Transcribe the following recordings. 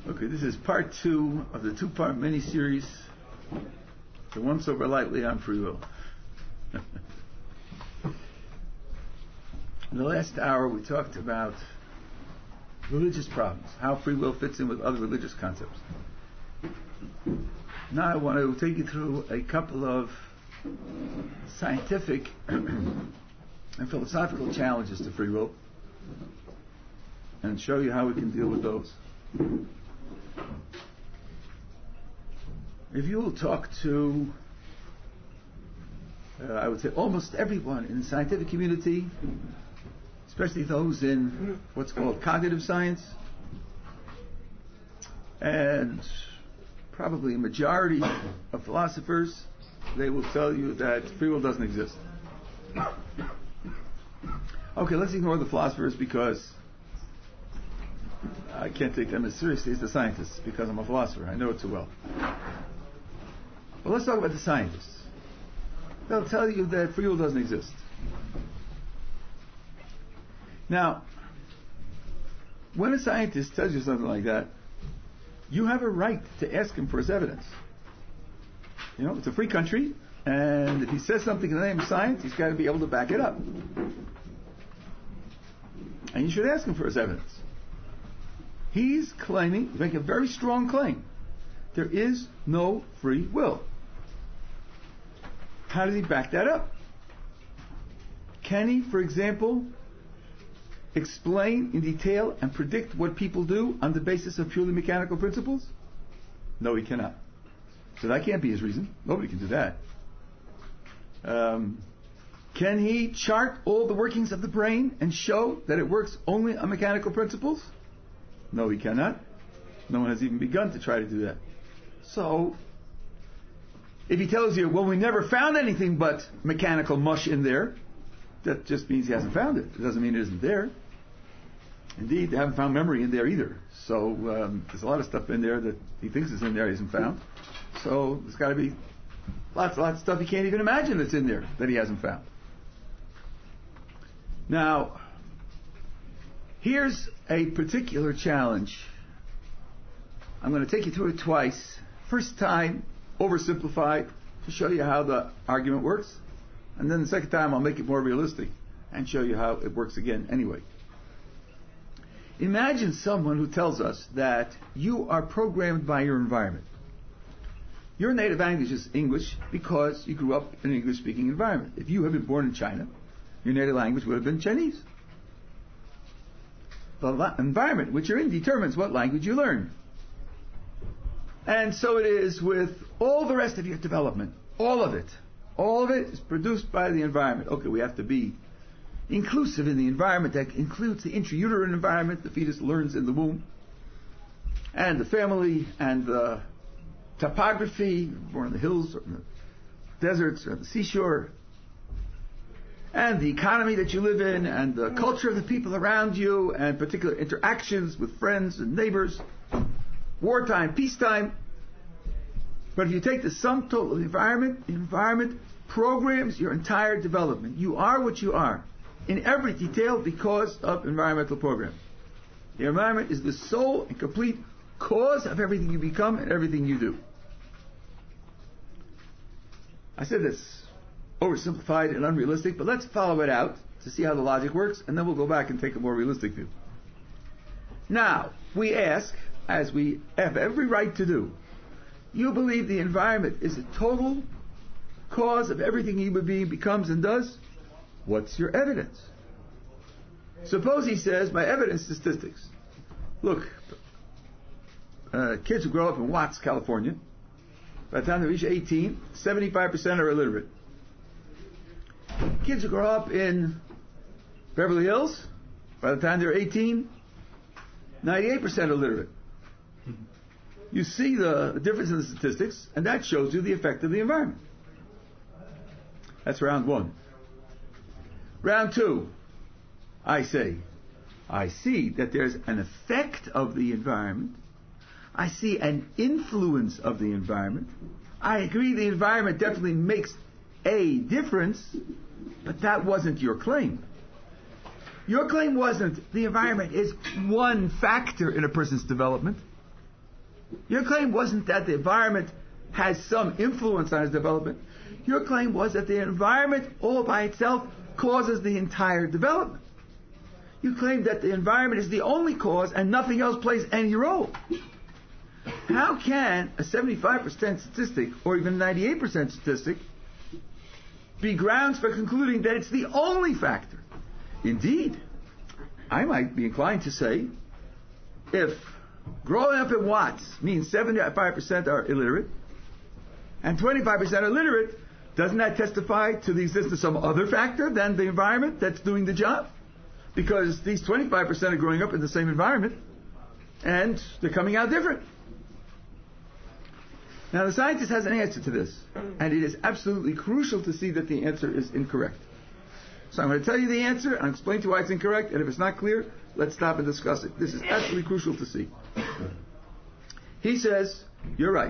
Okay, this is part 2 of the 2-part mini-series, the Once Over Lightly on Free Will. In the last hour we talked about religious problems, how free will fits in with other religious concepts. Now I want to take you through a couple of scientific and philosophical challenges to free will and show you how we can deal with those. If you will talk to, I would say, almost everyone in the scientific community, especially those in what's called cognitive science, and probably a majority of philosophers, they will tell you that free will doesn't exist. Okay, let's ignore the philosophers because I can't take them as seriously as the scientists because I'm a philosopher. I know it too well. But let's talk about the scientists. They'll tell you that free will doesn't exist. Now, when a scientist tells you something like that, you have a right to ask him for his evidence. You know, it's a free country, and if he says something in the name of science, he's got to be able to back it up. And you should ask him for his evidence. He's making a very strong claim. There is no free will. How does he back that up? Can he, for example, explain in detail and predict what people do on the basis of purely mechanical principles? No, he cannot. So that can't be his reason. Nobody can do that. Can he chart all the workings of the brain and show that it works only on mechanical principles? No, he cannot. No one has even begun to try to do that. So, if he tells you, well, we never found anything but mechanical mush in there, that just means he hasn't found it. It doesn't mean it isn't there. Indeed, they haven't found memory in there either. So, there's a lot of stuff in there that he thinks is in there he hasn't found. So, there's got to be lots of stuff he can't even imagine that's in there that he hasn't found. Now, here's a particular challenge. I'm going to take you through it twice. First time, oversimplified to show you how the argument works. And then the second time, I'll make it more realistic and show you how it works again anyway. Imagine someone who tells us that you are programmed by your environment. Your native language is English because you grew up in an English-speaking environment. If you had been born in China, your native language would have been Chinese. The environment which you're in determines what language you learn. And so it is with all the rest of your development. All of it. All of it is produced by the environment. Okay, we have to be inclusive in the environment. That includes the intrauterine environment the fetus learns in the womb, and the family, and the topography, born in the hills or in the deserts or on the seashore, and the economy that you live in, and the culture of the people around you, and particular interactions with friends and neighbors, wartime, peacetime. But if you take the sum total of the environment programs your entire development. You are what you are in every detail because of environmental programming. The environment is the sole and complete cause of everything you become and everything you do. I said this oversimplified and unrealistic, but let's follow it out to see how the logic works, and then we'll go back and take a more realistic view. Now, we ask, as we have every right to do, you believe the environment is a total cause of everything a human being becomes and does? What's your evidence? Suppose he says, my evidence statistics. Look, kids who grow up in Watts, California, by the time they reach 18, 75% are illiterate. Kids who grow up in Beverly Hills, by the time they're 18, 98% are illiterate. You see the difference in the statistics, and that shows you the effect of the environment. That's round one. Round two, I say, I see that there's an effect of the environment. I see an influence of the environment. I agree the environment definitely makes a difference, but that wasn't your claim. Your claim wasn't the environment is one factor in a person's development. Your claim wasn't that the environment has some influence on his development. Your claim was that the environment all by itself causes the entire development. You claim that the environment is the only cause and nothing else plays any role. How can a 75% statistic or even 98% statistic be grounds for concluding that it's the only factor? Indeed, I might be inclined to say, if growing up in Watts means 75% are illiterate and 25% are literate, doesn't that testify to the existence of some other factor than the environment that's doing the job? Because these 25% are growing up in the same environment and they're coming out different. Now the scientist has an answer to this, and it is absolutely crucial to see that the answer is incorrect. So I'm going to tell you the answer and explain to you why it's incorrect, and if it's not clear, let's stop and discuss it. This is absolutely crucial to see. He says, you're right.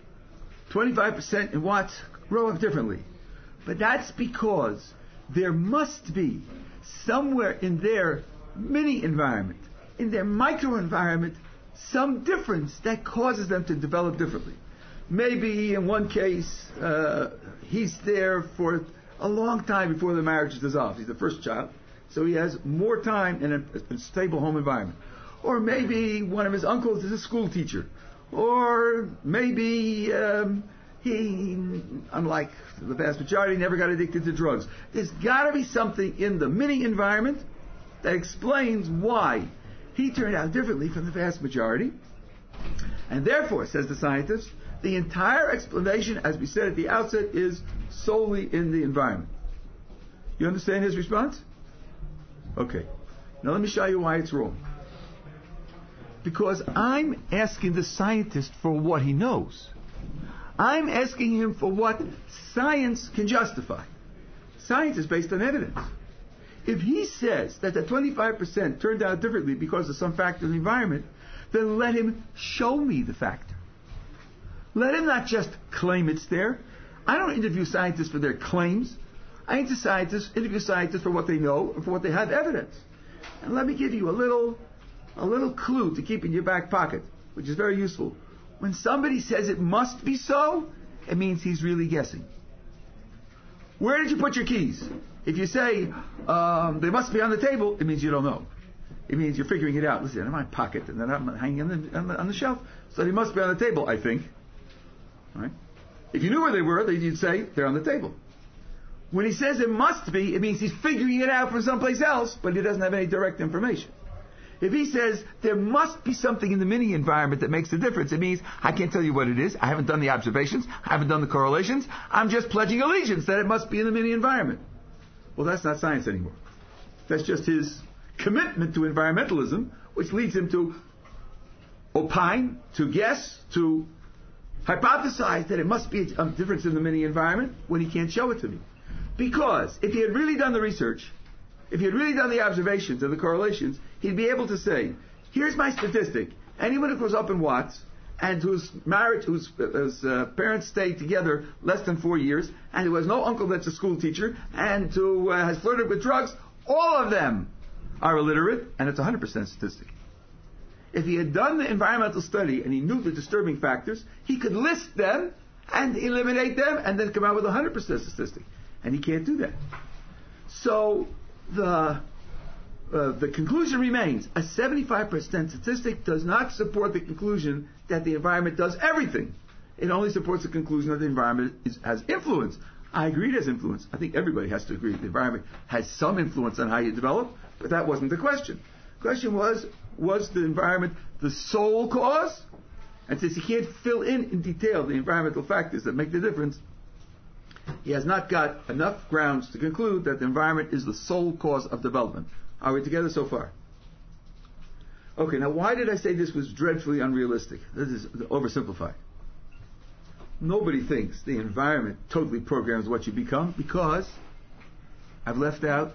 25% in Watts grow up differently. But that's because there must be somewhere in their mini environment, in their microenvironment, some difference that causes them to develop differently. Maybe in one case, he's there for a long time before the marriage is dissolved. He's the first child, so he has more time in a stable home environment. Or maybe one of his uncles is a school teacher. Or maybe he, unlike the vast majority, never got addicted to drugs. There's got to be something in the mini environment that explains why he turned out differently from the vast majority. And therefore, says the scientist, the entire explanation, as we said at the outset, is solely in the environment. You understand his response? Okay. Now let me show you why it's wrong. Because I'm asking the scientist for what he knows. I'm asking him for what science can justify. Science is based on evidence. If he says that the 25% turned out differently because of some factor in the environment, then let him show me the factor. Let him not just claim it's there. I don't interview scientists for their claims. I interview scientists for what they know and for what they have evidence. And let me give you a little clue to keep in your back pocket, which is very useful. When somebody says it must be so, it means he's really guessing. Where did you put your keys? If you say they must be on the table, it means you don't know. It means you're figuring it out. Listen, in my pocket, and then I'm hanging on the shelf, so they must be on the table, I think. Right? If you knew where they were, then you'd say they're on the table. When he says it must be, it means he's figuring it out from someplace else, but he doesn't have any direct information. If he says there must be something in the mini environment that makes a difference, it means I can't tell you what it is. I haven't done the observations. I haven't done the correlations. I'm just pledging allegiance that it must be in the mini environment. Well, that's not science anymore. That's just his commitment to environmentalism, which leads him to opine, to guess, to hypothesize that it must be a difference in the mini environment when he can't show it to me. Because if he had really done the research, if he had really done the observations and the correlations, he'd be able to say, here's my statistic. Anyone who grows up in Watts and whose parents stayed together less than 4 years and who has no uncle that's a school teacher and who has flirted with drugs, all of them are illiterate, and it's a 100% statistic. If he had done the environmental study and he knew the disturbing factors, he could list them and eliminate them and then come out with a 100% statistic. And he can't do that. So the conclusion remains, a 75% statistic does not support the conclusion that the environment does everything. It only supports the conclusion that the environment has influence. I agree it has influence. I think everybody has to agree that the environment has some influence on how you develop, but that wasn't the question. The question was the environment the sole cause? And since he can't fill in detail the environmental factors that make the difference, he has not got enough grounds to conclude that the environment is the sole cause of development. Are we together so far? Okay, now why did I say this was dreadfully unrealistic? This is oversimplified. Nobody thinks the environment totally programs what you become because I've left out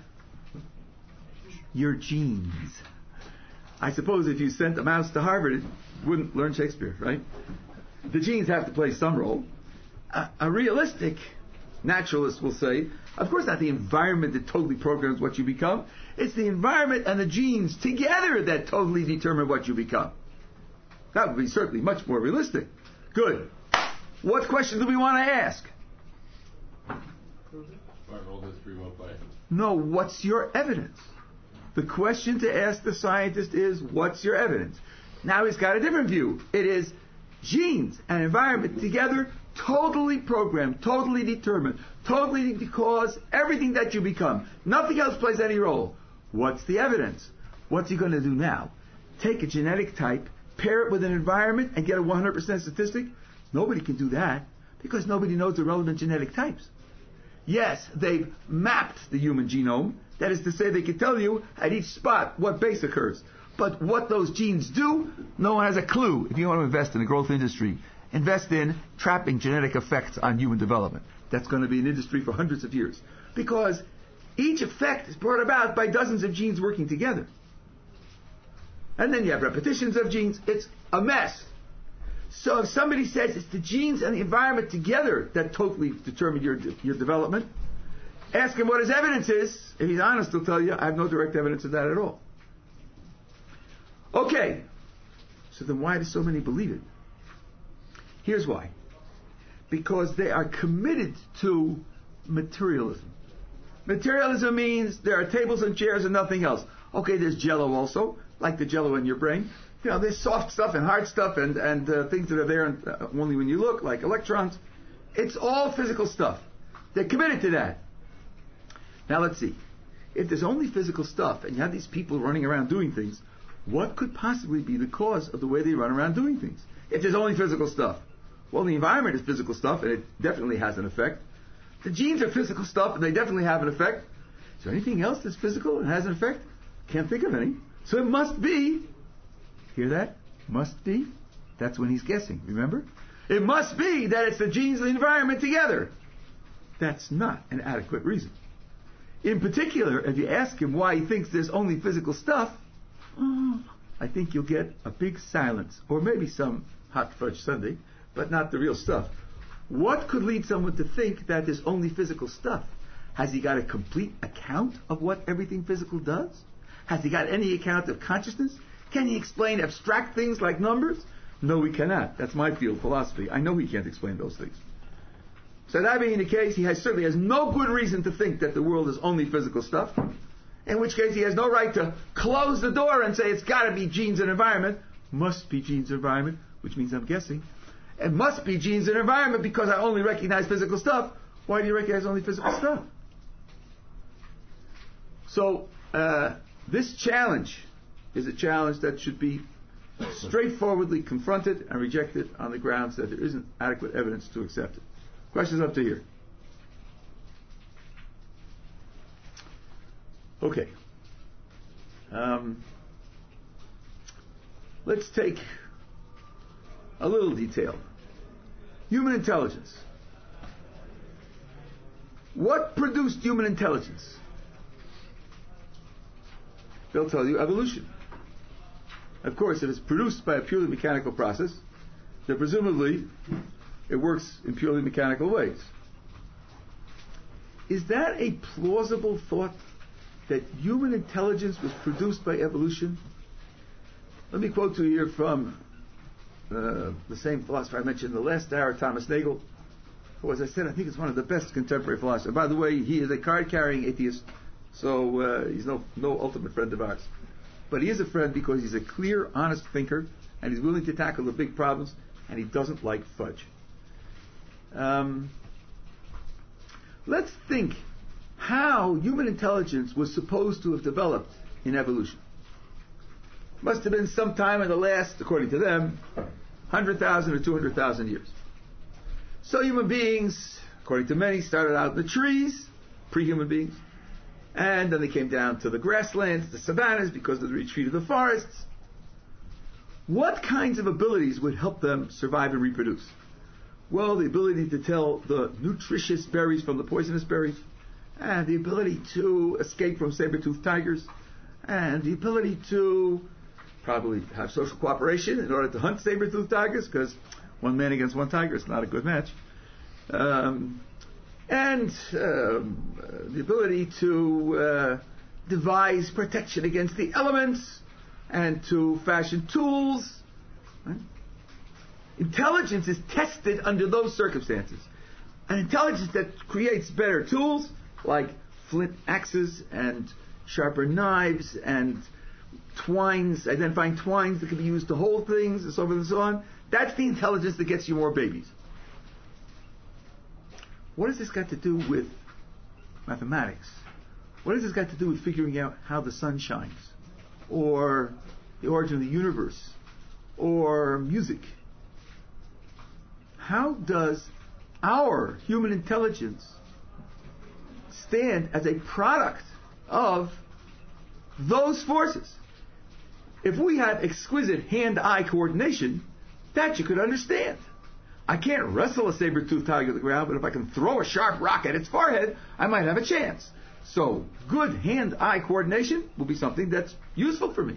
your genes. I suppose if you sent a mouse to Harvard, it wouldn't learn Shakespeare, right? The genes have to play some role. A realistic naturalist will say, of course not the environment that totally programs what you become. It's the environment and the genes together that totally determine what you become. That would be certainly much more realistic. Good. What question do we want to ask? No, what's your evidence? The question to ask the scientist is, what's your evidence? Now he's got a different view. It is genes and environment together, totally programmed, totally determined, totally to cause everything that you become. Nothing else plays any role. What's the evidence? What's he going to do now? Take a genetic type, pair it with an environment, and get a 100% statistic? Nobody can do that, because nobody knows the relevant genetic types. Yes, they've mapped the human genome. That is to say, they can tell you at each spot what base occurs. But what those genes do, no one has a clue. If you want to invest in the growth industry, invest in trapping genetic effects on human development. That's going to be an industry for hundreds of years. Because each effect is brought about by dozens of genes working together. And then you have repetitions of genes. It's a mess. So if somebody says it's the genes and the environment together that totally determine your development, ask him what his evidence is. If he's honest, he'll tell you, I have no direct evidence of that at all. Okay. So then why do so many believe it? Here's why. Because they are committed to materialism. Materialism means there are tables and chairs and nothing else. Okay, there's Jell-O also, like the Jell-O in your brain. You know, there's soft stuff and hard stuff and things that are there only when you look, like electrons. It's all physical stuff. They're committed to that. Now let's see. If there's only physical stuff and you have these people running around doing things, what could possibly be the cause of the way they run around doing things? If there's only physical stuff. Well, the environment is physical stuff and it definitely has an effect. The genes are physical stuff and they definitely have an effect. Is there anything else that's physical and has an effect? Can't think of any. So it must be. Hear that? Must be. That's when he's guessing, remember? It must be that it's the genes and the environment together. That's not an adequate reason. In particular, if you ask him why he thinks there's only physical stuff, I think you'll get a big silence, or maybe some hot fudge sundae, but not the real stuff. What could lead someone to think that there's only physical stuff? Has he got a complete account of what everything physical does? Has he got any account of consciousness? Can he explain abstract things like numbers? No, he cannot. That's my field, philosophy. I know he can't explain those things. So that being the case, he certainly has no good reason to think that the world is only physical stuff, in which case he has no right to close the door and say it's got to be genes and environment. Must be genes and environment, which means I'm guessing. It must be genes and environment because I only recognize physical stuff. Why do you recognize only physical stuff? So, this challenge is a challenge that should be straightforwardly confronted and rejected on the grounds that there isn't adequate evidence to accept it. Questions up to here? Okay. Let's take a little detail. Human intelligence. What produced human intelligence? They'll tell you evolution. Of course, if it's produced by a purely mechanical process, then presumably it works in purely mechanical ways. Is that a plausible thought, that human intelligence was produced by evolution? Let me quote to you here from the same philosopher I mentioned in the last hour, Thomas Nagel, who, as I said, I think is one of the best contemporary philosophers. By the way, he is a card-carrying atheist, so he's no ultimate friend of ours. But he is a friend because he's a clear, honest thinker, and he's willing to tackle the big problems, and he doesn't like fudge. Let's think how human intelligence was supposed to have developed in evolution. Must have been sometime in the last, according to them, 100,000 or 200,000 years. So human beings, according to many, started out in the trees, pre-human beings, and then they came down to the grasslands, the savannas, because of the retreat of the forests. What kinds of abilities would help them survive and reproduce? Well, the ability to tell the nutritious berries from the poisonous berries, and the ability to escape from saber-toothed tigers, and the ability to probably have social cooperation in order to hunt saber-toothed tigers, because one man against one tiger is not a good match. And the ability to devise protection against the elements, and to fashion tools, Right? Intelligence is tested under those circumstances. An intelligence that creates better tools, like flint axes and sharper knives and twines, identifying twines that can be used to hold things, and so forth and so on. That's the intelligence that gets you more babies. What has this got to do with mathematics? What has this got to do with figuring out how the sun shines? Or the origin of the universe? Or music? How does our human intelligence stand as a product of those forces? If we had exquisite hand-eye coordination, that you could understand. I can't wrestle a saber-toothed tiger to the ground, but if I can throw a sharp rock at its forehead, I might have a chance. So, good hand-eye coordination will be something that's useful for me.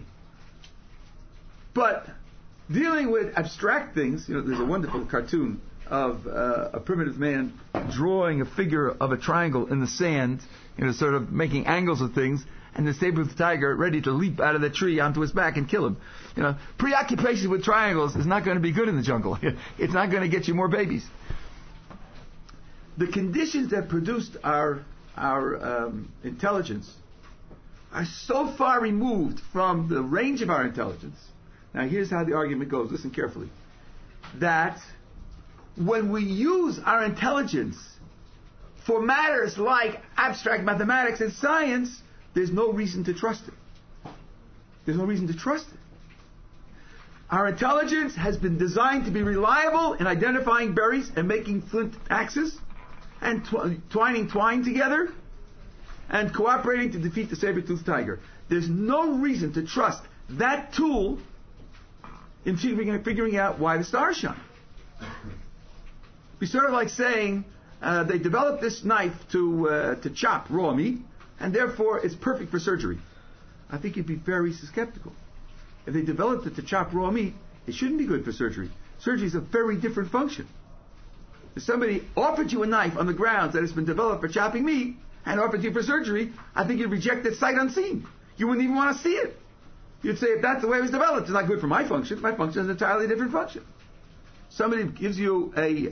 But dealing with abstract things, there's a wonderful cartoon of a primitive man drawing a figure of a triangle in the sand, sort of making angles of things, and the saber-toothed tiger ready to leap out of the tree onto his back and kill him. Preoccupation with triangles is not going to be good in the jungle. It's not going to get you more babies. The conditions that produced our intelligence are so far removed from the range of our intelligence. Now here's how the argument goes. Listen carefully. That when we use our intelligence for matters like abstract mathematics and science, there's no reason to trust it. There's no reason to trust it. Our intelligence has been designed to be reliable in identifying berries and making flint axes and twining twine together and cooperating to defeat the saber-toothed tiger. There's no reason to trust that tool in figuring out why the stars shine. It'd be sort of like saying they developed this knife to chop raw meat, and therefore it's perfect for surgery. I think you'd be very skeptical. If they developed it to chop raw meat, it shouldn't be good for surgery. Surgery is a very different function. If somebody offered you a knife on the grounds that it's been developed for chopping meat and offered you for surgery, I think you'd reject it sight unseen. You wouldn't even want to see it. You'd say, if that's the way it was developed, it's not good for my function. My function is an entirely different function. Somebody gives you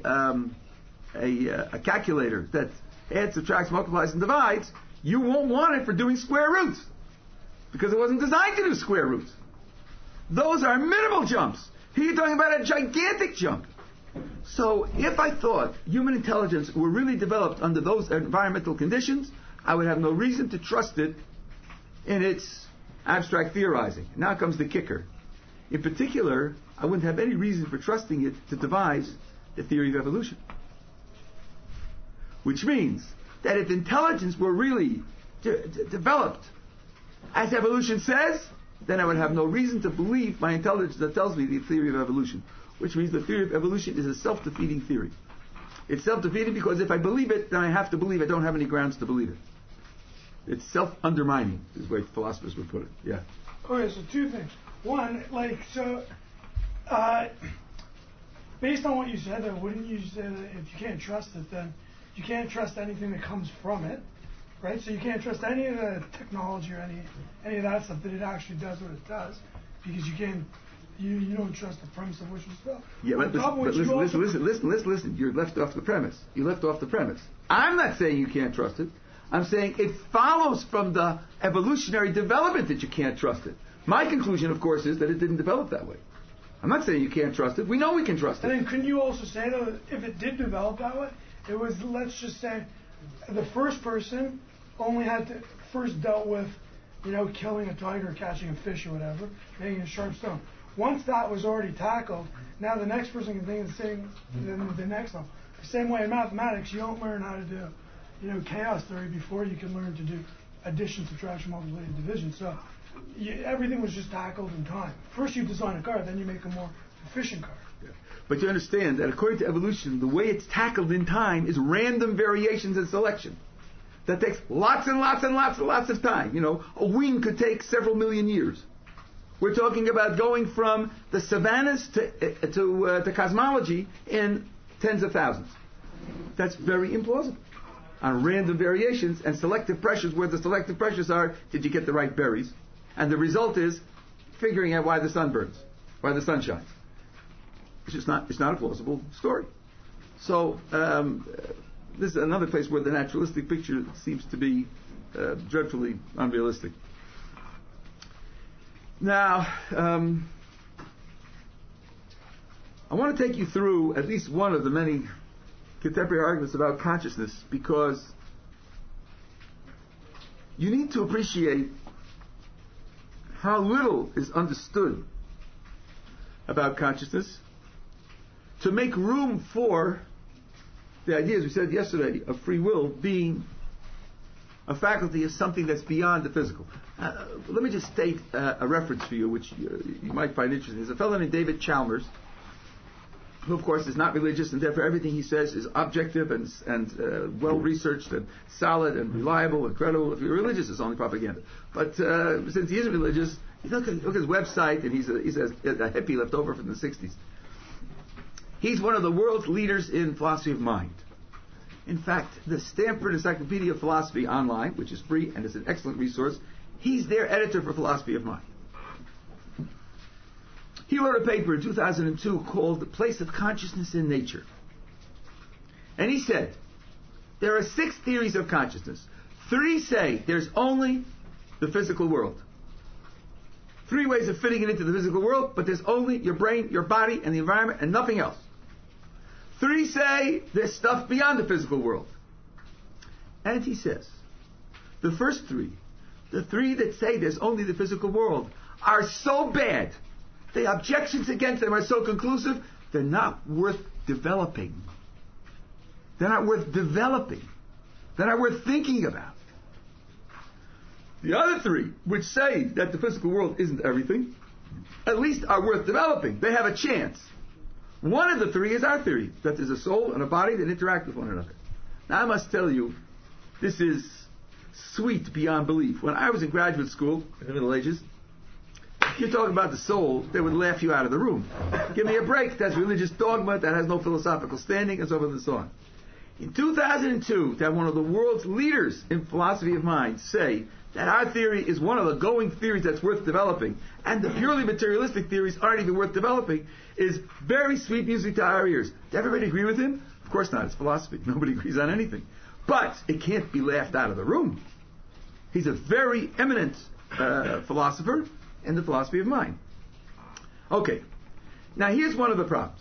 a calculator that adds, subtracts, multiplies, and divides. You won't want it for doing square roots because it wasn't designed to do square roots. Those are minimal jumps. Here you're talking about a gigantic jump. So if I thought human intelligence were really developed under those environmental conditions, I would have no reason to trust it in its abstract theorizing. Now comes the kicker. In particular, I wouldn't have any reason for trusting it to devise the theory of evolution. Which means that if intelligence were really developed as evolution says, then I would have no reason to believe my intelligence that tells me the theory of evolution. Which means the theory of evolution is a self-defeating theory. It's self-defeating because if I believe it, then I have to believe I don't have any grounds to believe it. It's self-undermining, is the way philosophers would put it. Yeah. Okay, so two things. One, based on what you said, then wouldn't you say that if you can't trust it, then you can't trust anything that comes from it, right? So you can't trust any of the technology or any of that stuff that it actually does what it does, because you don't trust the premise of which was built. Yeah, but listen. You left off the premise. You left off the premise. I'm not saying you can't trust it. I'm saying it follows from the evolutionary development that you can't trust it. My conclusion, of course, is that it didn't develop that way. I'm not saying you can't trust it. We know we can trust it. And then couldn't you also say, though, that if it did develop that way, it was, let's just say, the first person only had to first dealt with, killing a tiger, catching a fish or whatever, making a sharp stone. Once that was already tackled, now the next person can think of the same, the next level. The same way in mathematics, you don't learn how to do, chaos theory before you can learn to do addition, subtraction, multiplication, division. So everything was just tackled in time. First you design a car, then you make a more efficient car. Yeah. But you understand that according to evolution, the way it's tackled in time is random variations and selection. That takes lots and lots and lots and lots of time. A wing could take several million years. We're talking about going from the savannas to cosmology in tens of thousands. That's very implausible. On random variations and selective pressures, where the selective pressures are, did you get the right berries? And the result is figuring out why the sun burns, why the sun shines. It's not a plausible story. So this is another place where the naturalistic picture seems to be dreadfully unrealistic. Now, I want to take you through at least one of the many contemporary arguments about consciousness, because you need to appreciate how little is understood about consciousness to make room for the idea, as we said yesterday, of free will being a faculty of something that's beyond the physical. Let me just state a reference for you, which you might find interesting. There's a fellow named David Chalmers, who, of course, is not religious, and therefore everything he says is objective and well-researched and solid and reliable and credible. If you're religious, it's only propaganda. But since he isn't religious, you look at his website, and he's a hippie left over from the 60s. He's one of the world's leaders in philosophy of mind. In fact, the Stanford Encyclopedia of Philosophy online, which is free and is an excellent resource, he's their editor for philosophy of mind. He wrote a paper in 2002 called The Place of Consciousness in Nature. And he said, there are 6 theories of consciousness. 3 say there's only the physical world. 3 ways of fitting it into the physical world, but there's only your brain, your body, and the environment, and nothing else. 3 say there's stuff beyond the physical world. And he says, the first 3, the 3 that say there's only the physical world, are so bad, the objections against them are so conclusive, they're not worth developing. They're not worth developing. They're not worth thinking about. The other 3, which say that the physical world isn't everything, at least are worth developing. They have a chance. One of the 3 is our theory, that there's a soul and a body that interact with one another. Now, I must tell you, this is sweet beyond belief. When I was in graduate school in the Middle Ages, if you talk about the soul, they would laugh you out of the room. Give me a break. That's religious dogma. That has no philosophical standing, and so forth and so on. In 2002, to have one of the world's leaders in philosophy of mind say that our theory is one of the going theories that's worth developing, and the purely materialistic theories aren't even worth developing, is very sweet music to our ears. Does everybody agree with him? Of course not. It's philosophy. Nobody agrees on anything. But it can't be laughed out of the room. He's a very eminent philosopher in the philosophy of mind. Okay. Now here's one of the problems.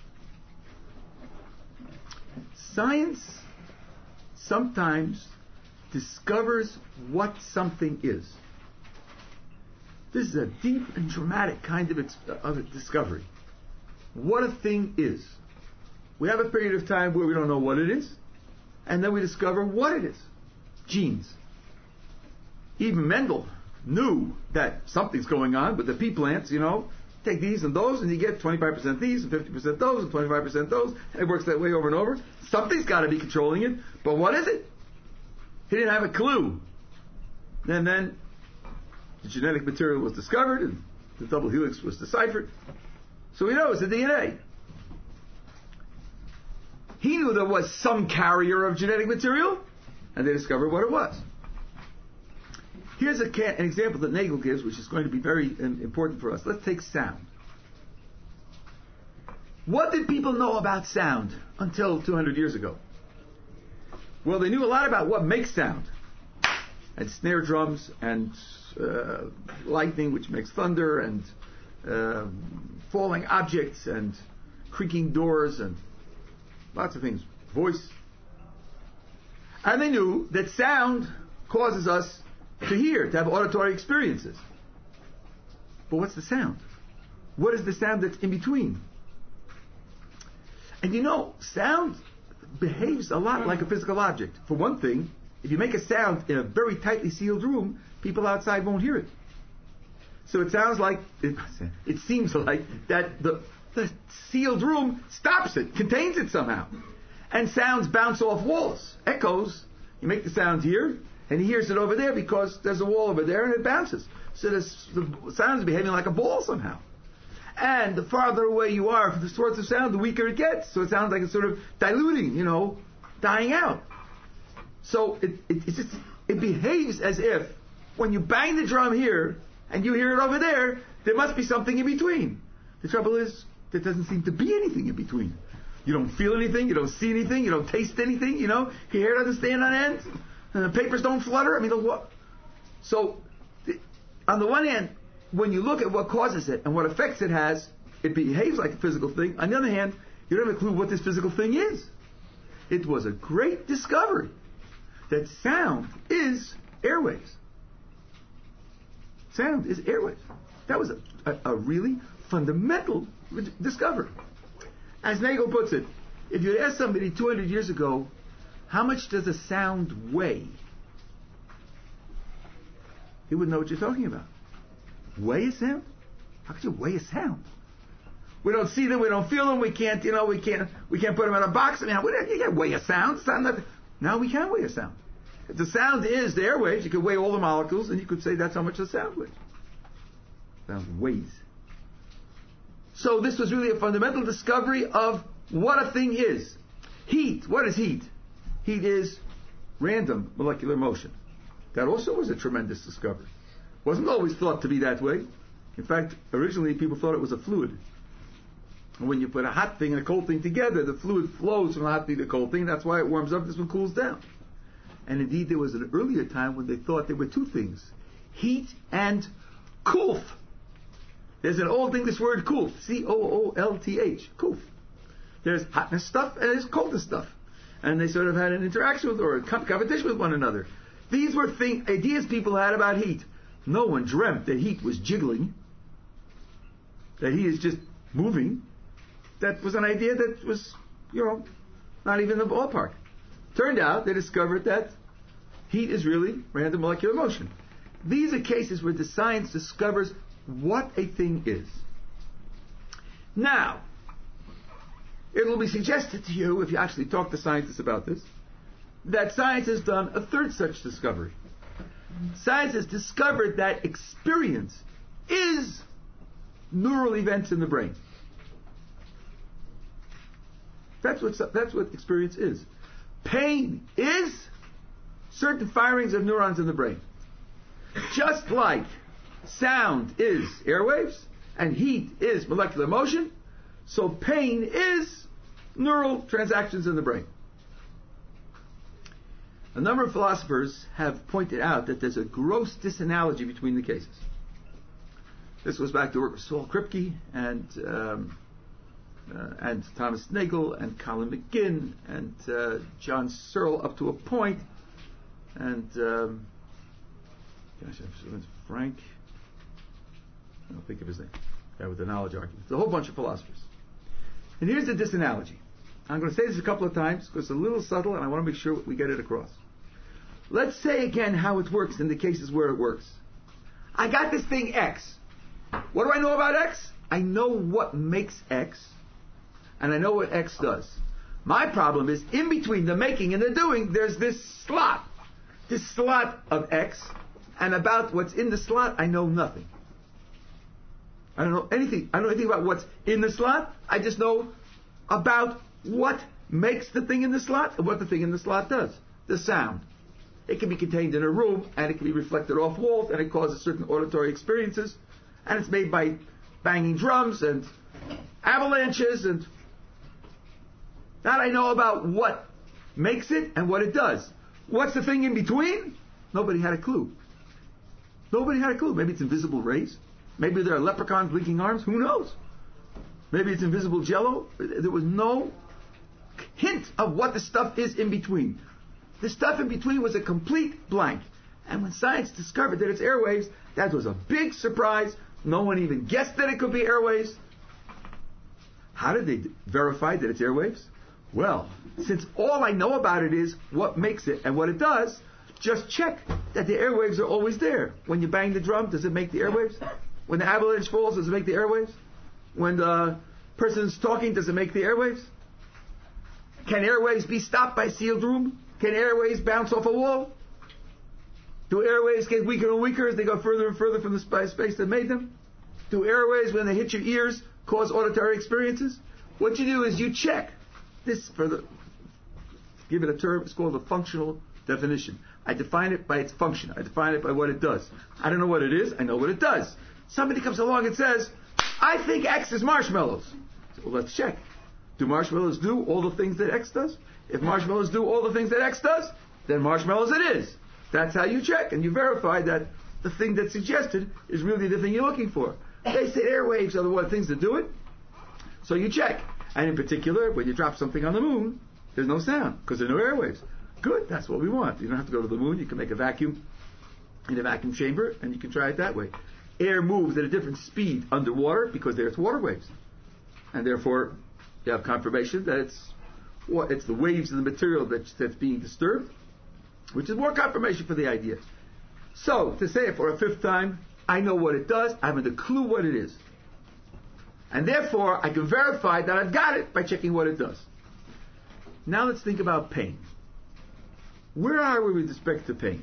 Science sometimes discovers what something is. This is a deep and dramatic kind of discovery. What a thing is. We have a period of time where we don't know what it is, and then we discover what it is. Genes. Even Mendel knew that something's going on with the pea plants, take these and those, and you get 25% these, and 50% those, and 25% those, and it works that way over and over. Something's got to be controlling it, but what is it? He didn't have a clue. And then the genetic material was discovered, and the double helix was deciphered. So he knows the DNA. He knew there was some carrier of genetic material, and they discovered what it was. Here's an example that Nagel gives, which is going to be very important for us. Let's take sound. What did people know about sound until 200 years ago? Well, they knew a lot about what makes sound. And snare drums, and lightning, which makes thunder, and falling objects, and creaking doors, and lots of things. Voice. And they knew that sound causes us to hear, to have auditory experiences. But what's the sound? What is the sound that's in between? And sound behaves a lot like a physical object. For one thing, if you make a sound in a very tightly sealed room, people outside won't hear it. So it sounds like, it seems like that the sealed room stops it, contains it somehow. And sounds bounce off walls, echoes. You make the sound here, and he hears it over there because there's a wall over there and it bounces. So the sound is behaving like a ball somehow. And the farther away you are from the source of sound, the weaker it gets. So it sounds like it's sort of diluting, dying out. So it behaves as if when you bang the drum here and you hear it over there, there must be something in between. The trouble is, There doesn't seem to be anything in between. You don't feel anything, you don't see anything, you don't taste anything, your hair doesn't stand on end, and the papers don't flutter. I mean, what? So, on the one hand, when you look at what causes it and what effects it has, it behaves like a physical thing. On the other hand, you don't have a clue what this physical thing is. It was a great discovery that sound is airwaves. Sound is airwaves. That was a really fundamental discovery. As Nagel puts it, if you ask somebody 200 years ago, how much does a sound weigh? He wouldn't know what you're talking about. Weigh a sound? How could you weigh a sound? We don't see them, we don't feel them, we can't put them in a box. I mean, you can't weigh a sound. Now we can weigh a sound. If the sound is the airwaves, you could weigh all the molecules, and you could say that's how much the sound weighs. Sound weighs. So this was really a fundamental discovery of what a thing is. Heat. What is heat? Heat is random molecular motion. That also was a tremendous discovery. Wasn't always thought to be that way. In fact, originally people thought it was a fluid. And when you put a hot thing and a cold thing together, the fluid flows from the hot thing to the cold thing. That's why it warms up, this one cools down. And indeed, there was an earlier time when they thought there were two things. Heat and coolth. There's an old English word, coolth. C-O-O-L-T-H. Coolth. There's hotness stuff and there's coldness stuff. And they sort of had an interaction with, or a competition with one another. These were ideas people had about heat. No one dreamt that heat was jiggling. That heat is just moving. That was an idea that was, not even in the ballpark. Turned out they discovered that heat is really random molecular motion. These are cases where the science discovers what a thing is. Now, it will be suggested to you, if you actually talk to scientists about this, that science has done a third such discovery. Science has discovered that experience is neural events in the brain. That's what experience is. Pain is certain firings of neurons in the brain. Just like sound is airwaves and heat is molecular motion, so pain is neural transactions in the brain. A number of philosophers have pointed out that there's a gross disanalogy between the cases. This goes back to work of Saul Kripke and Thomas Nagel and Colin McGinn and John Searle up to a point, and Frank, I don't think of his name, guy with the knowledge argument. There's a whole bunch of philosophers. And here's the disanalogy. I'm going to say this a couple of times because it's a little subtle and I want to make sure we get it across. Let's say again how it works in the cases where it works. I got this thing X. What do I know about X? I know what makes X, and I know what X does. My problem is, in between the making and the doing, there's this slot of X, and about what's in the slot, I know nothing. I don't know anything. I don't know anything about what's in the slot. I just know about what makes the thing in the slot and what the thing in the slot does. The sound. It can be contained in a room, and it can be reflected off walls, and it causes certain auditory experiences, and it's made by banging drums and avalanches, and that I know about what makes it and what it does. What's the thing in between? Nobody had a clue. Nobody had a clue. Maybe it's invisible rays. Maybe there are leprechaun blinking arms. Who knows? Maybe it's invisible jello. There was no hint of what the stuff is in between. The stuff in between was a complete blank. And when science discovered that it's airwaves, that was a big surprise. No one even guessed that it could be airwaves. How did they verify that it's airwaves? Well, since all I know about it is what makes it and what it does, just check that the airwaves are always there. When you bang the drum, does it make the airwaves? When the avalanche falls, does it make the airwaves? When the person's talking, does it make the airwaves? Can airwaves be stopped by a sealed room? Can airwaves bounce off a wall? Do airwaves get weaker and weaker as they go further and further from the space that made them? Do airwaves, when they hit your ears, cause auditory experiences? What you do is you check this give it a term, it's called a functional definition. I define it by its function. I define it by what it does. I don't know what it is, I know what it does. Somebody comes along and says, I think X is marshmallows. Well, let's check. Do marshmallows do all the things that X does? If marshmallows do all the things that X does, then marshmallows it is. That's how you check, and you verify that the thing that's suggested is really the thing you're looking for. They say airwaves are the one things that do it, so you check. And in particular, when you drop something on the moon, there's no sound, because there are no airwaves. Good, that's what we want. You don't have to go to the moon. You can make a vacuum in a vacuum chamber, and you can try it that way. Air moves at a different speed underwater because there's water waves. And therefore, you have confirmation that it's the waves in the material that's being disturbed, which is more confirmation for the idea. So, to say it for a fifth time, I know what it does, I haven't a clue what it is. And therefore, I can verify that I've got it by checking what it does. Now let's think about pain. Where are we with respect to pain?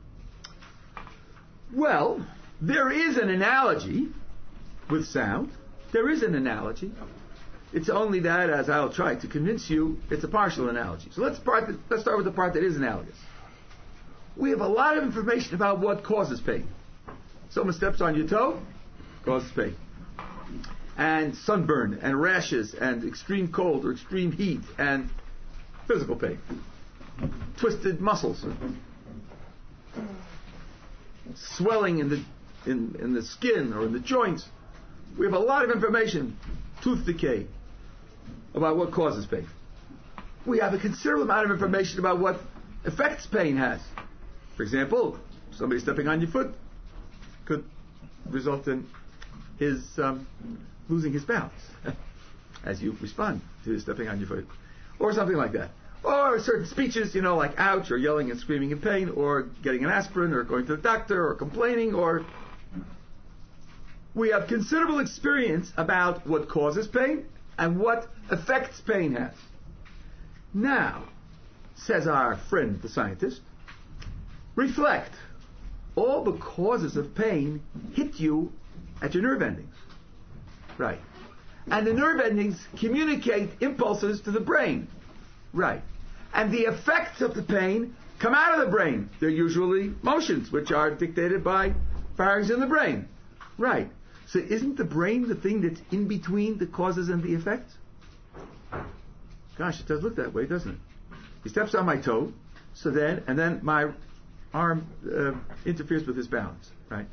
Well, there is an analogy with sound. There is an analogy. It's only that, as I'll try to convince you, it's a partial analogy. So let's start with the part that is analogous. We have a lot of information about what causes pain. Someone steps on your toe, causes pain. And sunburn, and rashes, and extreme cold or extreme heat, and physical pain. Twisted muscles. Swelling in the skin or in the joints. We have a lot of information, tooth decay, about what causes pain. We have a considerable amount of information about what effects pain has. For example, somebody stepping on your foot could result in his losing his balance as you respond to his stepping on your foot. Or something like that. Or certain speeches, like ouch, or yelling and screaming in pain, or getting an aspirin, or going to the doctor, or complaining, or... We have considerable experience about what causes pain and what effects pain has. Now, says our friend the scientist, reflect. All the causes of pain hit you at your nerve endings. Right. And the nerve endings communicate impulses to the brain. Right. And the effects of the pain come out of the brain. They're usually motions, which are dictated by firings in the brain. Right. So isn't the brain the thing that's in between the causes and the effects? Gosh, it does look that way, doesn't it? He steps on my toe, and then my arm interferes with his balance, right?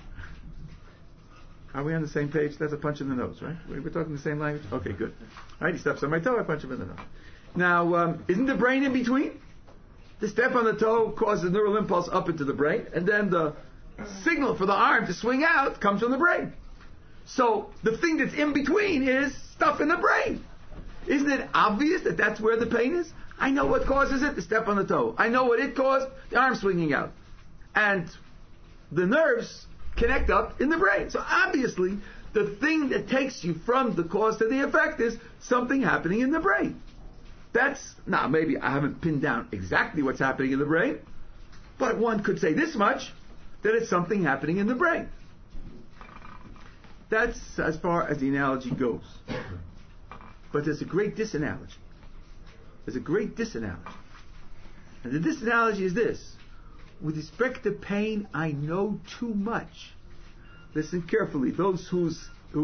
Are we on the same page? That's a punch in the nose, right? We're talking the same language? Okay, good. All right, he steps on my toe, I punch him in the nose. Now, isn't the brain in between? The step on the toe causes a neural impulse up into the brain, and then the signal for the arm to swing out comes from the brain. So the thing that's in between is stuff in the brain. Isn't it obvious that that's where the pain is? I know what causes it, the step on the toe. I know what it caused, the arm swinging out. And the nerves connect up in the brain. So obviously, the thing that takes you from the cause to the effect is something happening in the brain. Now maybe I haven't pinned down exactly what's happening in the brain, but one could say this much, that it's something happening in the brain. That's as far as the analogy goes. But there's a great disanalogy. There's a great disanalogy. And the disanalogy is this. With respect to pain, I know too much. Listen carefully. Those whose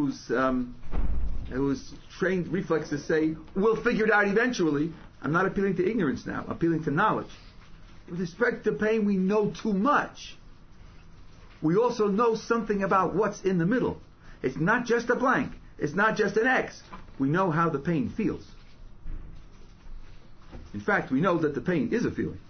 trained reflexes say, we'll figure it out eventually. I'm not appealing to ignorance now. I'm appealing to knowledge. With respect to pain, we know too much. We also know something about what's in the middle. It's not just a blank. It's not just an X. We know how the pain feels. In fact, we know that the pain is a feeling.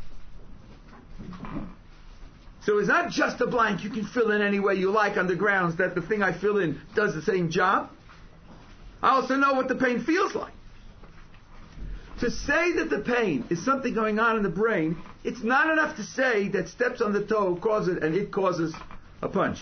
So it's not just a blank you can fill in any way you like on the grounds that the thing I fill in does the same job. I also know what the pain feels like. To say that the pain is something going on in the brain, it's not enough to say that steps on the toe cause it and it causes a punch.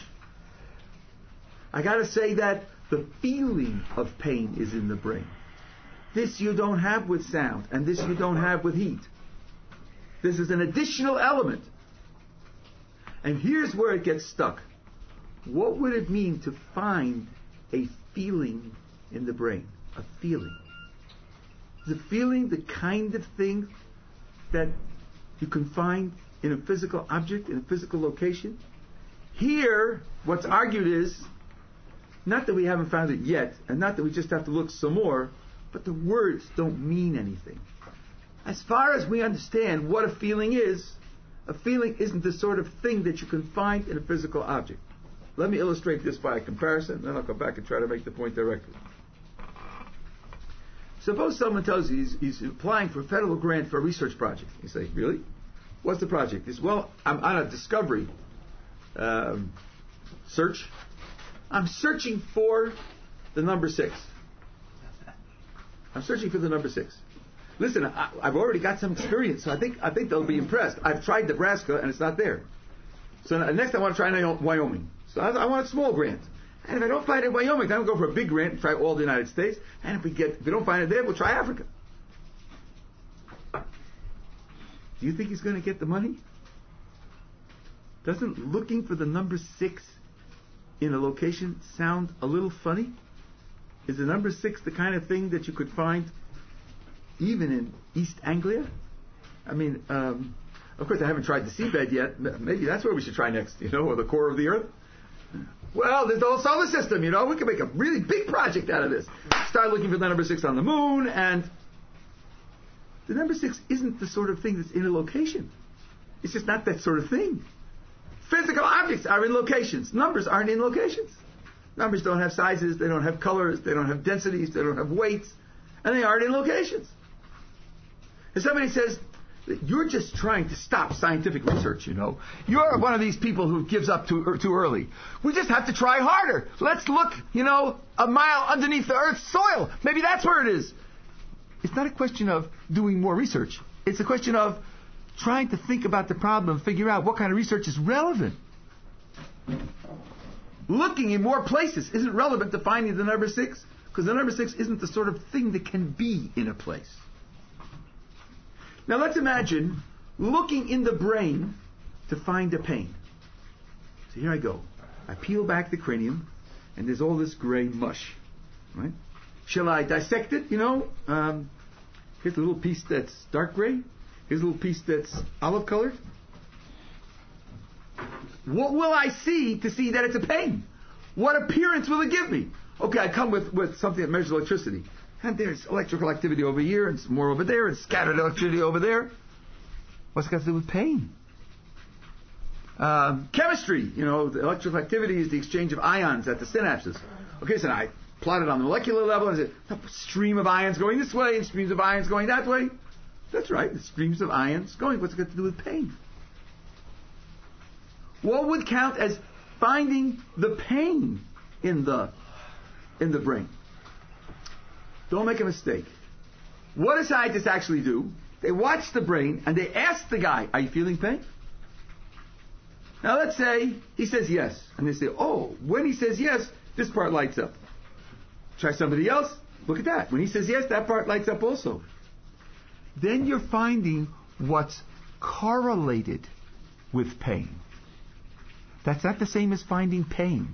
I got to say that the feeling of pain is in the brain. This you don't have with sound, and this you don't have with heat. This is an additional element. And here's where it gets stuck. What would it mean to find a feeling in the brain? A feeling. Is a feeling the kind of thing that you can find in a physical object, in a physical location? Here, what's argued is, Not that we haven't found it yet, and not that we just have to look some more, but the words don't mean anything. As far as we understand what a feeling isn't the sort of thing that you can find in a physical object. Let me illustrate this by a comparison, then I'll go back and try to make the point directly. Suppose someone tells you he's applying for a federal grant for a research project. You say, really? What's the project? He says, well, I'm on a discovery search. I'm searching for the number 6. I'm searching for the number 6. Listen, I've already got some experience, so I think they'll be impressed. I've tried Nebraska, and it's not there. So next I want to try Wyoming. So I want a small grant. And if I don't find it in Wyoming, then we'll go for a big grant and try all the United States. And if we don't find it there, we'll try Africa. Do you think he's going to get the money? Doesn't looking for the number 6 in a location sound a little funny? Is the number 6 the kind of thing that you could find even in East Anglia? I mean, of course I haven't tried the seabed yet. Maybe that's where we should try next, or the core of the Earth. Well, there's the whole solar system, we can make a really big project out of this. Start looking for the number 6 on the moon, and the number 6 isn't the sort of thing that's in a location. It's just not that sort of thing. Physical objects are in locations. Numbers aren't in locations. Numbers don't have sizes, they don't have colors, they don't have densities, they don't have weights, and they aren't in locations. If somebody says, you're just trying to stop scientific research, You're one of these people who gives up too early. We just have to try harder. Let's look, a mile underneath the Earth's soil. Maybe that's where it is. It's not a question of doing more research. It's a question of trying to think about the problem and figure out what kind of research is relevant. Looking in more places isn't relevant to finding the number 6, because the number 6 isn't the sort of thing that can be in a place. Now let's imagine looking in the brain to find a pain. So here I go. I peel back the cranium, and there's all this gray mush. Right? Shall I dissect it? Here's a little piece that's dark gray. Here's a little piece that's olive colored. What will I see to see that it's a pain? What appearance will it give me? Okay, I come with something that measures electricity. And there's electrical activity over here, and some more over there, and scattered electricity over there. What's it got to do with pain? Chemistry, the electrical activity is the exchange of ions at the synapses. Okay, so I plot it on the molecular level, and I say, a stream of ions going this way, and streams of ions going that way. That's right, the streams of ions going. What's it got to do with pain? What would count as finding the pain in the brain? Don't make a mistake. What do scientists actually do? They watch the brain and they ask the guy, are you feeling pain? Now let's say he says yes. And they say, oh, when he says yes, this part lights up. Try somebody else. Look at that. When he says yes, that part lights up also. Then you're finding what's correlated with pain. That's not the same as finding pain.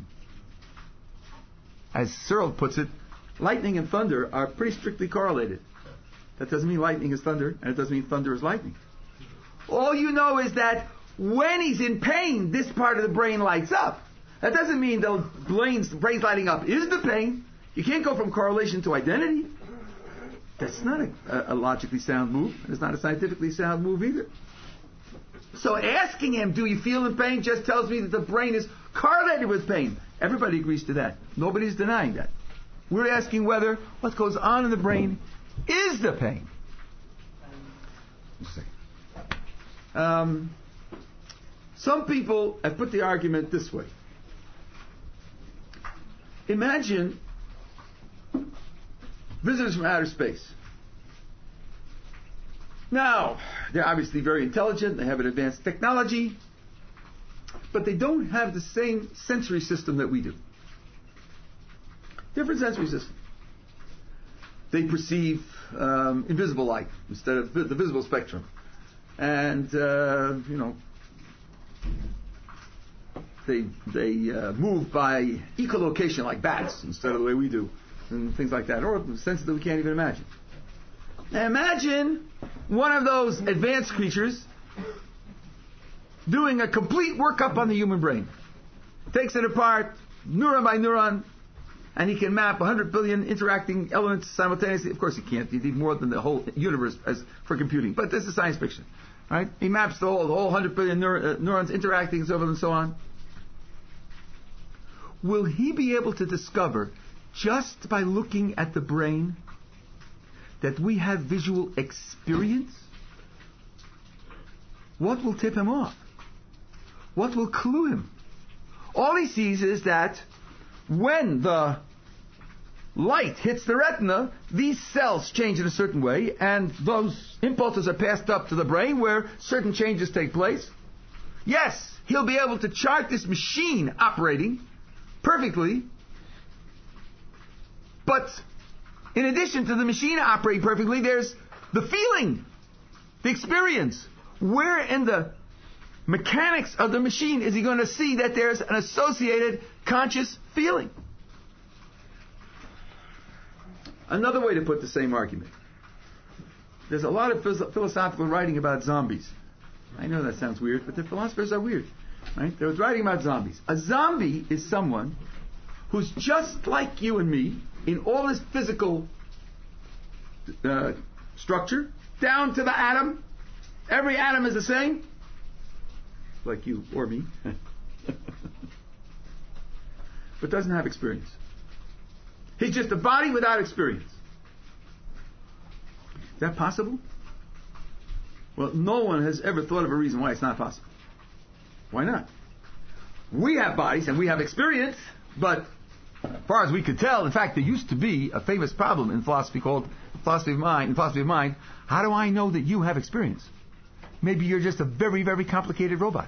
As Searle puts it, lightning and thunder are pretty strictly correlated. That doesn't mean lightning is thunder, and it doesn't mean thunder is lightning. All you know is that when he's in pain, this part of the brain lights up. That doesn't mean the brain's lighting up is the pain. You can't go from correlation to identity. That's not a logically sound move, and it's not a scientifically sound move either. So asking him, do you feel in pain, just tells me that the brain is correlated with pain. Everybody agrees to that. Nobody's denying that. We're asking whether what goes on in the brain is the pain. Let's see. Some people have put the argument this way. Imagine visitors from outer space. Now, they're obviously very intelligent, they have an advanced technology, but they don't have the same sensory system that we do. Different sensory system. They perceive invisible light instead of the visible spectrum. And, they move by echolocation like bats instead of the way we do, and things like that, or senses that we can't even imagine. Now imagine one of those advanced creatures doing a complete workup on the human brain. Takes it apart, neuron by neuron, and he can map 100 billion interacting elements simultaneously. Of course he can't. You need more than the whole universe for computing. But this is science fiction. Right? He maps the whole 100 billion neurons interacting and so forth and so on. Will he be able to discover, just by looking at the brain, that we have visual experience? What will tip him off? What will clue him? All he sees is that when the light hits the retina, these cells change in a certain way, and those impulses are passed up to the brain where certain changes take place. Yes, he'll be able to chart this machine operating perfectly, but in addition to the machine operating perfectly, there's the feeling, the experience. Where in the mechanics of the machine is he going to see that there's an associated conscious feeling? Another way to put the same argument. There's a lot of philosophical writing about zombies. I know that sounds weird, but the philosophers are weird. Right? They're writing about zombies. A zombie is someone who's just like you and me in all his physical structure, down to the atom. Every atom is the same, like you or me, but doesn't have experience. He's just a body without experience. Is that possible? Well, no one has ever thought of a reason why it's not possible. Why not? We have bodies and we have experience, but as far as we could tell, in fact, there used to be a famous problem in philosophy called philosophy of mind. How do I know that you have experience? Maybe you're just a very, very complicated robot.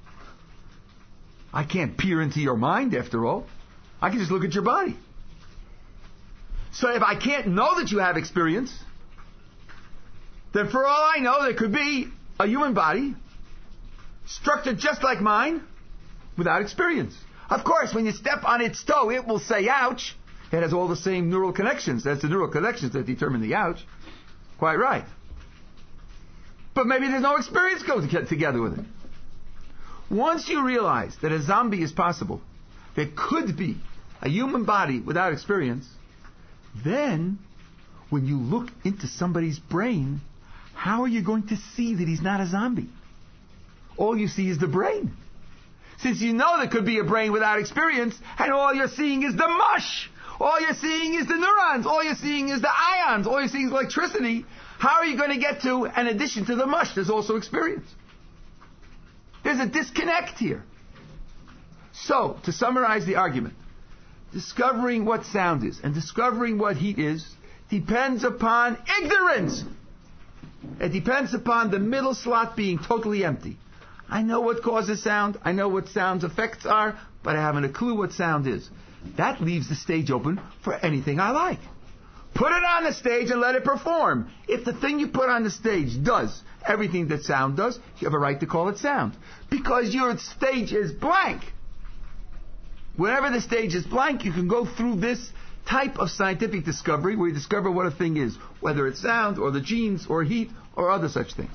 I can't peer into your mind, after all. I can just look at your body. So if I can't know that you have experience, then for all I know, there could be a human body structured just like mine without experience. Of course, when you step on its toe, it will say, ouch. It has all the same neural connections. That's the neural connections that determine the ouch. Quite right. But maybe there's no experience going together with it. Once you realize that a zombie is possible, there could be a human body without experience, then when you look into somebody's brain, how are you going to see that he's not a zombie? All you see is the brain. Since you know there could be a brain without experience, and all you're seeing is the mush, all you're seeing is the neurons, all you're seeing is the ions, all you're seeing is electricity, how are you going to get to, in addition to the mush, there's also experience? There's a disconnect here. So, to summarize the argument, discovering what sound is and discovering what heat is depends upon ignorance. It depends upon the middle slot being totally empty. I know what causes sound, I know what sound's effects are, but I haven't a clue what sound is. That leaves the stage open for anything I like. Put it on the stage and let it perform. If the thing you put on the stage does everything that sound does, you have a right to call it sound. Because your stage is blank. Whenever the stage is blank, you can go through this type of scientific discovery where you discover what a thing is, whether it's sound or the genes or heat or other such things.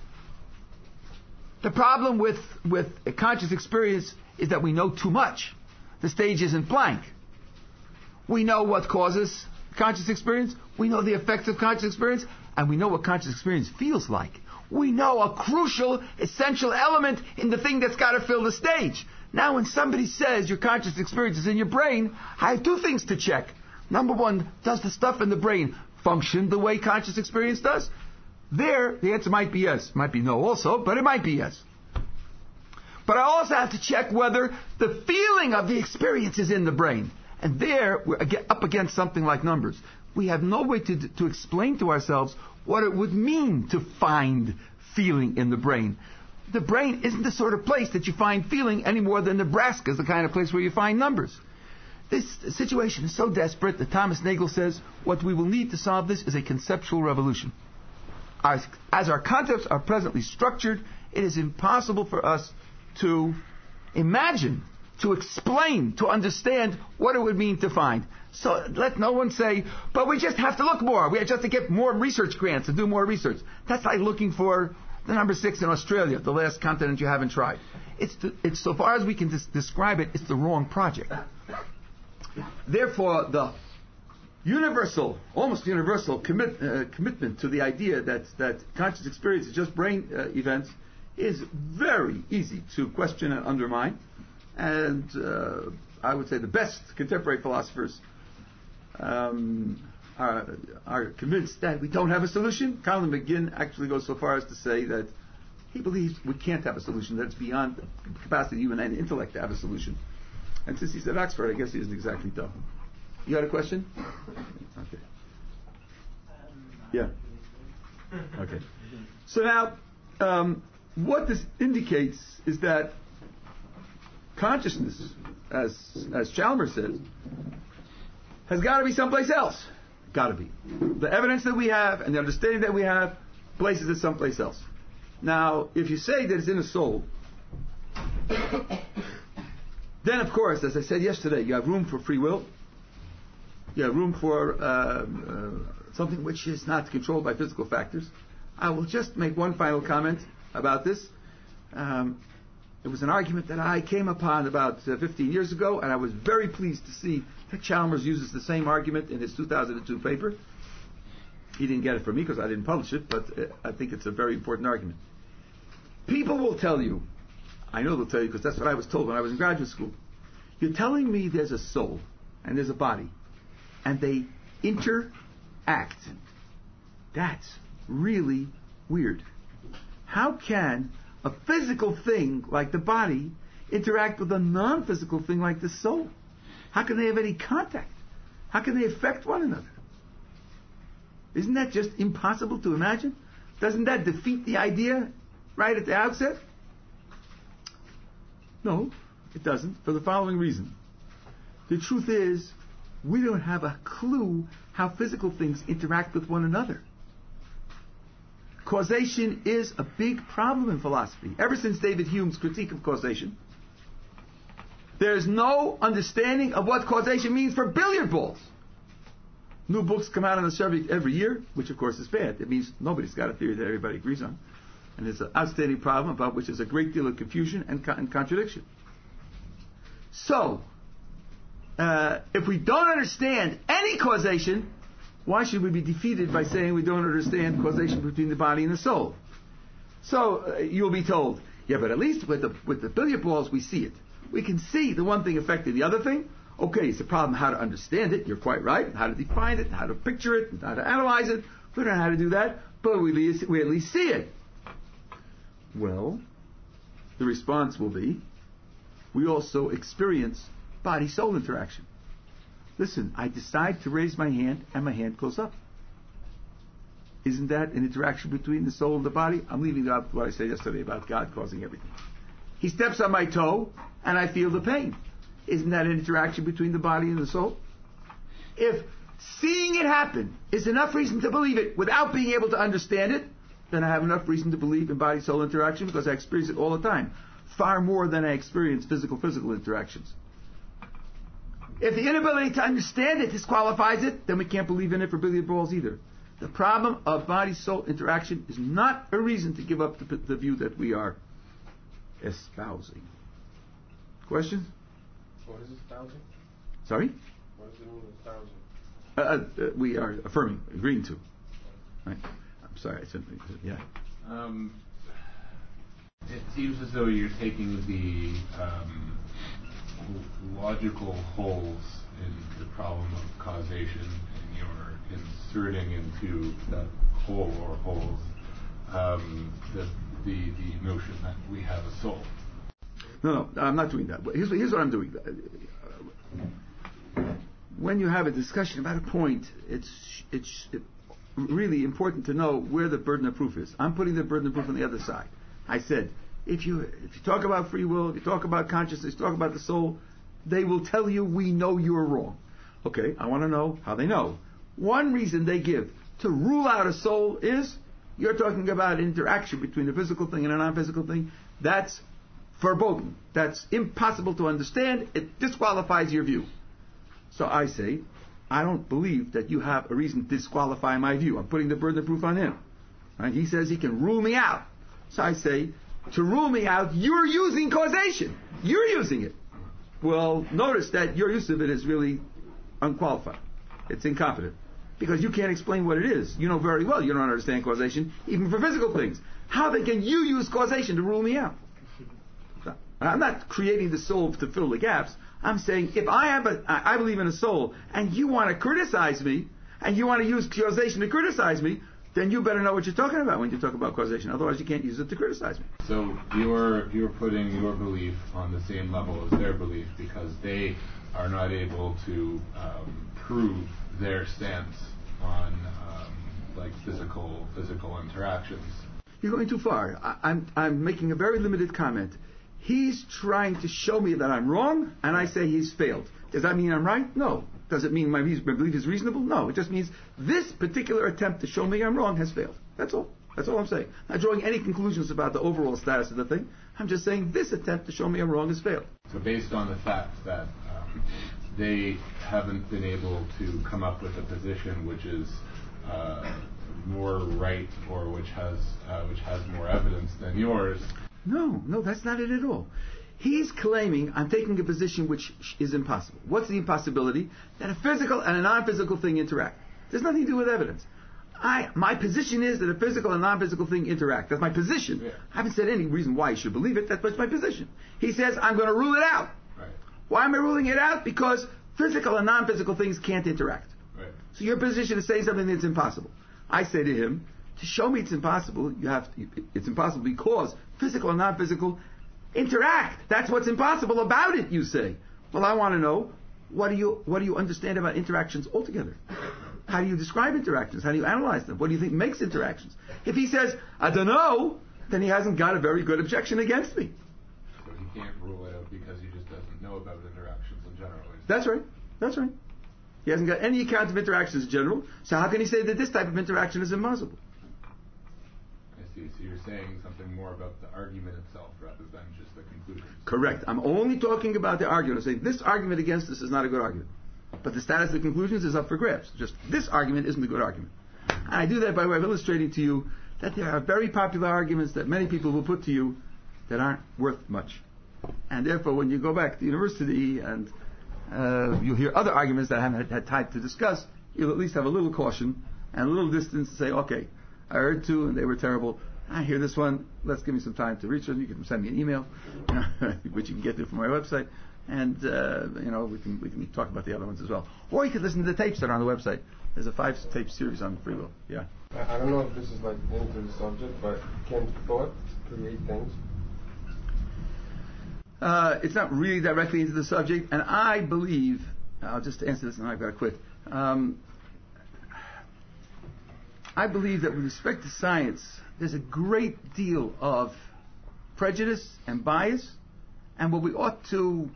The problem with a conscious experience is that we know too much. The stage isn't blank. We know what causes conscious experience, we know the effects of conscious experience, and we know what conscious experience feels like. We know a crucial, essential element in the thing that's got to fill the stage. Now when somebody says your conscious experience is in your brain, I have two things to check. Number one, does the stuff in the brain function the way conscious experience does? There, the answer might be yes. Might be no also, but it might be yes. But I also have to check whether the feeling of the experience is in the brain. And there, we're up against something like numbers. We have no way to explain to ourselves what it would mean to find feeling in the brain. The brain isn't the sort of place that you find feeling any more than Nebraska is the kind of place where you find numbers. This situation is so desperate that Thomas Nagel says what we will need to solve this is a conceptual revolution. As our concepts are presently structured, it is impossible for us to imagine, to explain, to understand what it would mean to find. So let no one say, but we just have to look more. We just have to get more research grants and do more research. That's like looking for the number 6 in Australia, the last continent you haven't tried. It's so far as we can describe it, it's the wrong project. Therefore, the universal, almost universal commitment to the idea that conscious experience is just brain events is very easy to question and undermine. And I would say the best contemporary philosophers are convinced that we don't have a solution. Colin McGinn actually goes so far as to say that he believes we can't have a solution, that it's beyond the capacity of human and intellect to have a solution. And since he's at Oxford, I guess he isn't exactly dumb. You got a question? Okay. Yeah. Okay. So now, what this indicates is that consciousness, as Chalmers says, has got to be someplace else. Got to be. The evidence that we have and the understanding that we have places it someplace else. Now, if you say that it's in the soul, then of course, as I said yesterday, you have room for free will. You have room for something which is not controlled by physical factors. I will just make one final comment about this. It was an argument that I came upon about 15 years ago, and I was very pleased to see that Chalmers uses the same argument in his 2002 paper. He didn't get it from me because I didn't publish it, but I think it's a very important argument. People will tell you, I know they'll tell you because that's what I was told when I was in graduate school. You're telling me there's a soul and there's a body, and they interact. That's really weird. How can a physical thing like the body interact with a non-physical thing like the soul? How can they have any contact? How can they affect one another? Isn't that just impossible to imagine? Doesn't that defeat the idea right at the outset? No, it doesn't, for the following reason. The truth is, we don't have a clue how physical things interact with one another. Causation is a big problem in philosophy. Ever since David Hume's critique of causation, there's no understanding of what causation means for billiard balls. New books come out on the subject every year, which of course is bad. It means nobody's got a theory that everybody agrees on. And it's an outstanding problem about which there's a great deal of confusion and contradiction. So, if we don't understand any causation, why should we be defeated by saying we don't understand causation between the body and the soul? So, you'll be told, yeah, but at least with the billiard balls we see it. We can see the one thing affecting the other thing. Okay, it's a problem how to understand it. You're quite right. How to define it, how to picture it, how to analyze it. We don't know how to do that, but we at least see it. Well, the response will be, we also experience body-soul interaction. Listen, I decide to raise my hand, and my hand goes up. Isn't that an interaction between the soul and the body? I'm leaving out what I said yesterday about God causing everything. He steps on my toe, and I feel the pain. Isn't that an interaction between the body and the soul? If seeing it happen is enough reason to believe it without being able to understand it, then I have enough reason to believe in body-soul interaction because I experience it all the time. Far more than I experience physical interactions. If the inability to understand it disqualifies it, then we can't believe in it for billiard balls either. The problem of body-soul interaction is not a reason to give up the view that we are espousing. Questions? What is espousing? Sorry? What does it mean, espousing? We are affirming, agreeing to. Right. I'm sorry, I said, yeah. It seems as though you're taking the logical holes in the problem of causation and you're inserting into that hole or holes the notion that we have a soul. No, I'm not doing that. Here's what I'm doing. When you have a discussion about a point, it's really important to know where the burden of proof is. I'm putting the burden of proof on the other side. I said, if you talk about free will, if you talk about consciousness, talk about the soul, they will tell you we know you're wrong. Okay, I want to know how they know. One reason they give to rule out a soul is you're talking about interaction between a physical thing and a non-physical thing. That's verboten. That's impossible to understand. It disqualifies your view. So I say, I don't believe that you have a reason to disqualify my view. I'm putting the burden of proof on him. Right? He says he can rule me out. So I say, to rule me out, you're using causation. You're using it. Well, notice that your use of it is really unqualified. It's incompetent. Because you can't explain what it is. You know very well you don't understand causation, even for physical things. How then can you use causation to rule me out? I'm not creating the soul to fill the gaps. I'm saying if I believe in a soul, and you want to criticize me, and you want to use causation to criticize me, then you better know what you're talking about when you talk about causation. Otherwise, you can't use it to criticize me. So you're putting your belief on the same level as their belief because they are not able to prove their stance on like physical interactions. You're going too far. I'm making a very limited comment. He's trying to show me that I'm wrong, and I say he's failed. Does that mean I'm right? No. Does it mean my belief is reasonable? No. It just means this particular attempt to show me I'm wrong has failed. That's all. That's all I'm saying. I'm not drawing any conclusions about the overall status of the thing. I'm just saying this attempt to show me I'm wrong has failed. So based on the fact that they haven't been able to come up with a position which is more right or which has more evidence than yours. No, that's not it at all. He's claiming I'm taking a position which is impossible. What's the impossibility? That a physical and a non-physical thing interact. There's nothing to do with evidence. My position is that a physical and non-physical thing interact. That's my position. Yeah. I haven't said any reason why you should believe it. That's my position. He says I'm going to rule it out. Right. Why am I ruling it out? Because physical and non-physical things can't interact. Right. So your position is saying something that's impossible. I say to him, to show me it's impossible, it's impossible because physical and non-physical interact. That's what's impossible about it, you say. Well, I want to know, what do you understand about interactions altogether? How do you describe interactions? How do you analyze them? What do you think makes interactions? If he says, I don't know, then he hasn't got a very good objection against me. So he can't rule it out because he just doesn't know about interactions in general. That's right. He hasn't got any account of interactions in general, so how can he say that this type of interaction is impossible? I see. So you're saying something more about the argument itself rather than just the conclusion. Correct. I'm only talking about the argument. I'm saying this argument against this is not a good argument. But the status of the conclusions is up for grabs. Just this argument isn't a good argument. And I do that by way of illustrating to you that there are very popular arguments that many people will put to you that aren't worth much. And therefore, when you go back to university and you'll hear other arguments that I haven't had time to discuss, you'll at least have a little caution and a little distance to say, okay, I heard two and they were terrible. I hear this one. Let's give me some time to reach them. You can send me an email, which you can get through from my website, and we can talk about the other ones as well. Or you can listen to the tapes that are on the website. There's a 5-tape series on free will. Yeah. I don't know if this is like into the subject, but can thought create things? It's not really directly into the subject, and I believe, I'll just answer this and I've got to quit. I believe that with respect to science, there's a great deal of prejudice and bias, and what we ought to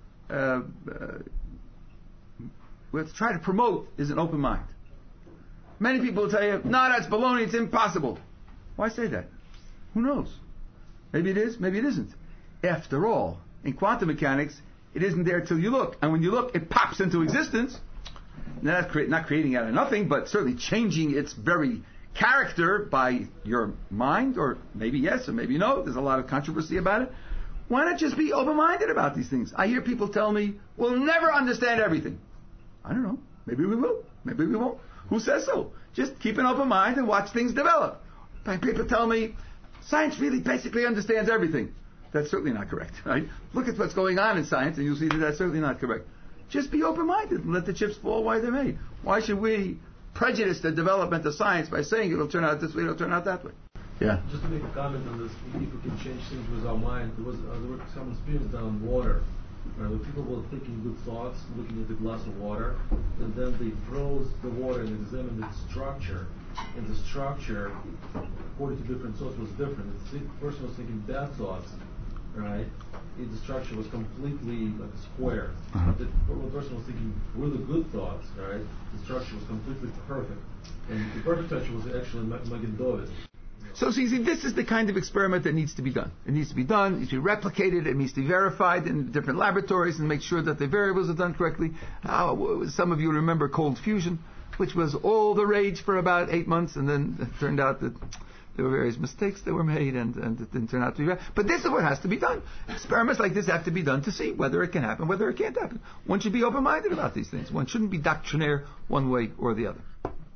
try to promote is an open mind. Many people will tell you, no, that's baloney, it's impossible. Why say that? Who knows? Maybe it is, maybe it isn't. After all, in quantum mechanics, it isn't there till you look. And when you look, it pops into existence. Not creating out of nothing, but certainly changing its very character by your mind, or maybe yes, or maybe no. There's a lot of controversy about it. Why not just be open-minded about these things? I hear people tell me, we'll never understand everything. I don't know. Maybe we will. Maybe we won't. Who says so? Just keep an open mind and watch things develop. People tell me, science really basically understands everything. That's certainly not correct, right? Look at what's going on in science and you'll see that that's certainly not correct. Just be open-minded and let the chips fall where they may. Why should we prejudice the development of science by saying it'll turn out this way, it'll turn out that way? Yeah. Just to make a comment on this, if we can change things with our mind, there was some experience done on water, where people were thinking good thoughts, looking at the glass of water, and then they froze the water and examined its structure. And the structure, according to different sources, was different. The person was thinking bad thoughts, right? The structure was completely like a square. But the person was thinking really good thoughts, right? The structure was completely perfect. And the perfect structure was actually Magen David. So see, this is the kind of experiment that needs to be done. It needs to be done, it needs to be replicated, it needs to be verified in different laboratories and make sure that the variables are done correctly. Some of you remember cold fusion, which was all the rage for about 8 months, and then it turned out that there were various mistakes that were made, and it didn't turn out to be right. But this is what has to be done. Experiments like this have to be done to see whether it can happen, whether it can't happen. One should be open-minded about these things. One shouldn't be doctrinaire one way or the other.